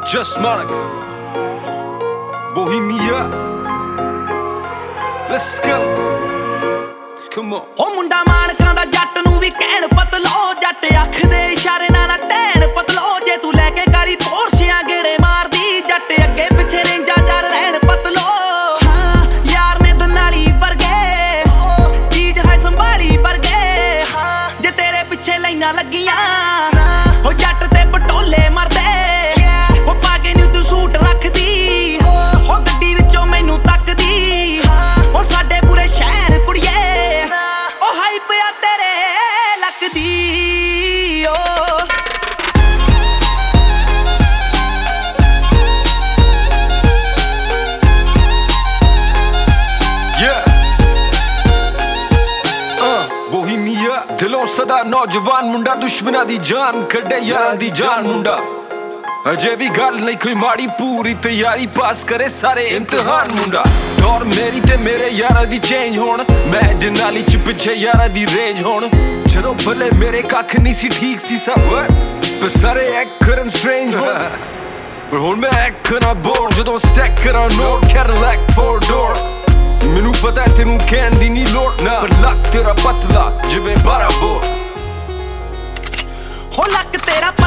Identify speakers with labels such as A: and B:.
A: Just Monica, Bohemia. Let's go. Come on.
B: ਉਹ ਮੁੰਡਾ ਮਾਨਕਾਂ ਦਾ ਜੱਟ ਨੂੰ ਵੀ ਕਹਿਣ ਪਤਲੋ ਜੱਟ ਅੱਖ ਦੇ ਇਸ਼ਾਰੇ ਨਾਲ ਟਹਿਣ ਪਤਲੋ ਜੇ ਤੂੰ ਲੈ ਕੇ ਕਾਲੀ ਪੋਰਸ਼ਿਆਂ ਗੇੜੇ ਮਾਰਦੀ ਜੱਟ ਅੱਗੇ ਪਿੱਛੇ ਰੇਂਜਾਂ ਚਾਰ ਰਹਿਣ ਪਤਲੋ ਹਾਂ ਯਾਰ ਨੇ ਦਨਾਲੀ ਵਰਗੇ ਚੀਜ਼ ਹੈ ਸੰਭਾਲੀ ਵਰਗੇ ਹਾਂ ਜੇ ਤੇਰੇ ਪਿੱਛੇ ਲਾਈਨਾਂ ਲੱਗੀਆਂ ਉਹ ਜੱਟ ਤੇ ਪਟੋਲੇ ਮਰਦੇ ਉਹ ਪਾ ਕੇ ਨੀ ਤੂੰ ਸੂਟ ਰੱਖਦੀ ਉਹ ਗੱਡੀ ਵਿੱਚੋਂ ਮੈਨੂੰ ਤੱਕਦੀ ਉਹ ਸਾਡੇ ਪੂਰੇ ਸ਼ਹਿਰ ਕੁੜੀਏ ਉਹ ਹਾਈਪ ਆ ਤੇਰੇ ਲੱਗਦੀ ਓ
A: Bohemia, ਦਿਲੋਂ ਸਦਾ ਨੌਜਵਾਨ ਮੁੰਡਾ ਦੁਸ਼ਮਣਾਂ ਦੀ ਜਾਨ ਕੱਢੇ ਯਾਰਾਂ ਦੀ ਜਾਨ ਮੁੰਡਾ ਅਜੇ ਵੀ ਗੱਲ ਨਹੀਂ ਕੋਈ ਮਾੜੀ ਪੂਰੀ ਤਿਆਰੀ ਪਾਸ ਕਰੇ ਸਾਰੇ ਇਮਤਿਹਾਨ ਮੁੰਡਾ ਦੌਰ ਮੇਰੀ ਤੇ ਮੇਰੇ ਯਾਰਾਂ ਦੀ ਚੇਂਜ ਹੋਣ ਮੈਂ ਜਨਾਲੀ ਚ ਪਿੱਛੇ ਯਾਰਾਂ ਦੀ ਰੇਂਜ ਹੋਣ ਜਦੋਂ ਭਲੇ ਮੇਰੇ ਕੱਖ ਨਹੀਂ ਸੀ ਠੀਕ ਸੀ ਸਭ ਪਰ ਸਾਰੇ ਐਕਟ ਕਰਨ ਸਟ੍ਰੇਂਜ ਹੋਣ ਪਰ ਹੁਣ ਮੈਂ ਐਕਟ ਕਰਾਂ ਬੋਰ ਜਦੋਂ ਸਟੈਕ ਕਰਾਂ ਨੋਟ ਕੈਡਿਲੈਕ 4 door ਮੈਨੂੰ ਪਤਾ ਤੈਨੂੰ ਕਹਿਣ ਦੀ ਨੀ ਲੋੜ ਨਾ ਪਰ ਲੱਕ ਤੇਰਾ ਪਤਲਾ ਜਿਵੇਂ 12 ਬੋਰ
B: ਹੋ ਲੱਕ ਤੇਰਾ